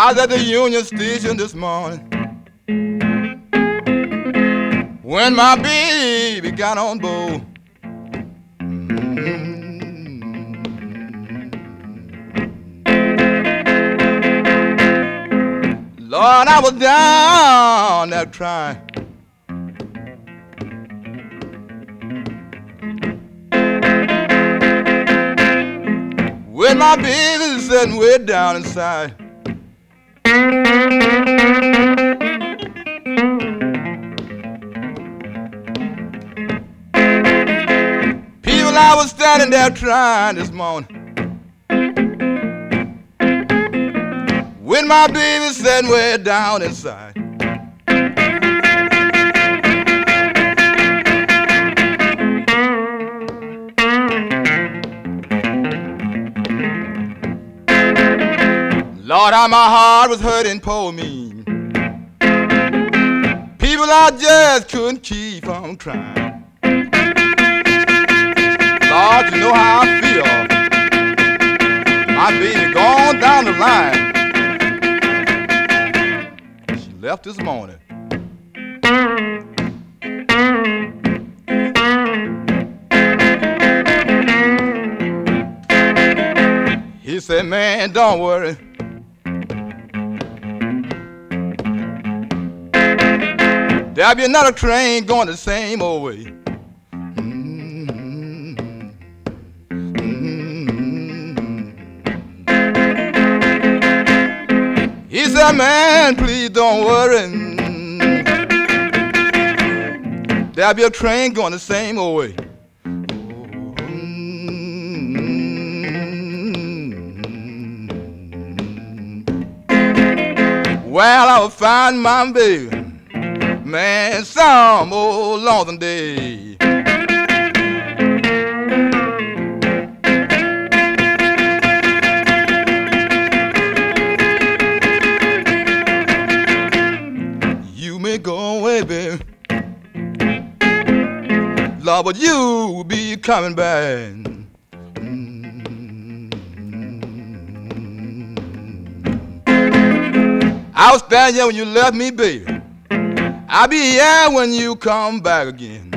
I was at the Union Station this morning when my baby got on board. Lord, I was down there trying. With my baby sitting way down inside. People, I was standing there trying this morning with my baby sitting way down inside. Lord, how my heart was hurting, poor me. People, I just couldn't keep on trying. Lord, you know how I feel. My baby gone down the line. She left this morning. He said, man, don't worry. There'll be another train going the same old way. He said, man, please don't worry. There'll be a train going the same old way. Well, I will find my baby, man, some old lonesome day. You may go away, baby, Lord, but you will be coming back. I was standing here when you left me, baby. I'll be here when you come back again.